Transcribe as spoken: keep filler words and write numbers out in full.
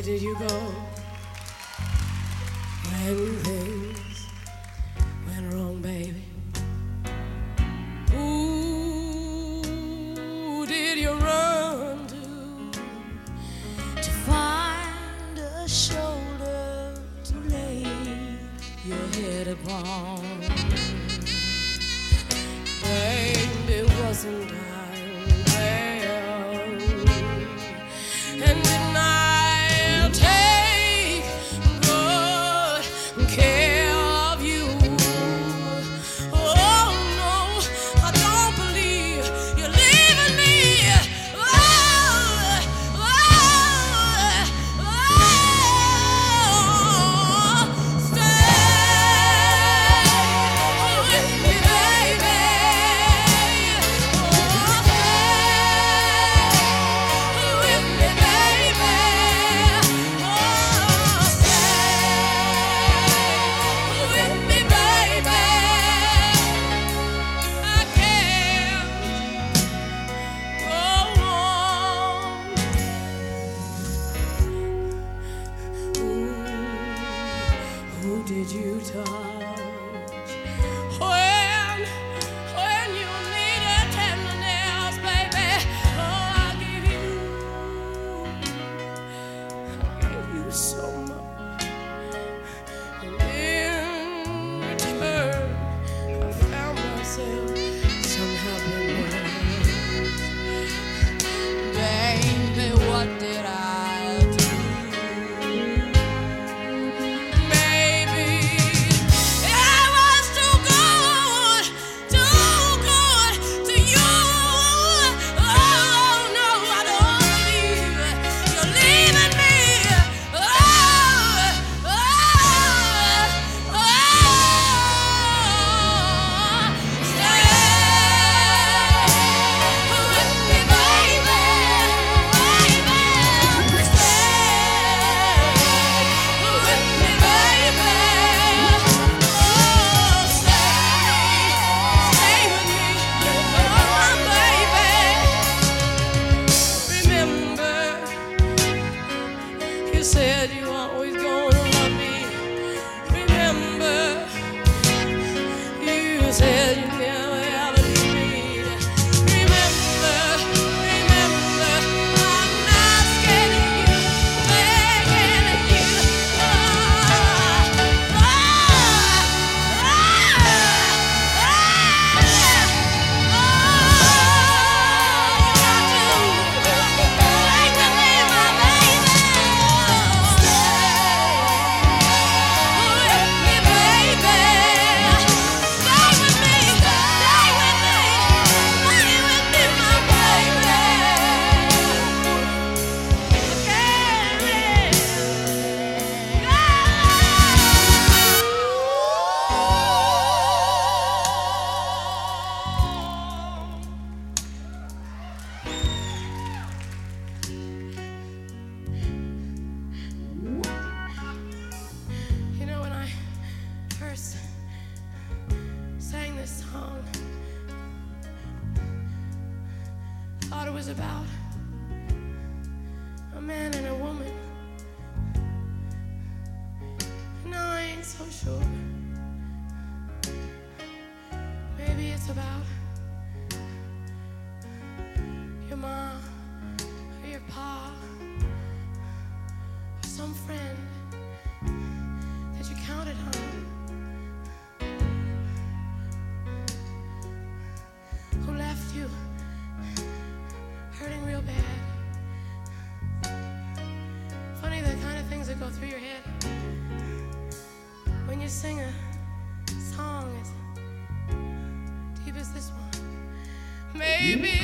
Where did you go when things went wrong, baby? Who did you run to to find a shoulder to lay your head upon? Baby, wasn't I there? And didn't I take good care of you? Oh no, I don't believe you're leaving me. Oh, oh, oh, stay with me, baby. Oh, stay with me, baby. Oh, stay with me, baby. I can't go on. Who, who did you touch when, when you needed tenderness, baby? Oh, I gave you, I gave you so much, and in return, I found myself some happiness. Baby, what did I do? Maybe I was too good, too good to you. Oh no, I don't believe you're leaving me. Oh, oh, oh, stay with me, baby, baby. Stay with me, baby. Oh, stay, stay with me, oh, baby. Remember, you said you always gonna love me. Remember, you said you never ever leave me. Remember, remember, I'm not scared of you, begging you. Oh, oh, oh, you know, when I first sang this song, thought it was about a man and a woman. Now I ain't so sure. Maybe it's about your mom or your pa or some friend that you counted on, who left you hurting real bad. Funny the kind of things that go through your head when you sing a song as deep as this one. Maybe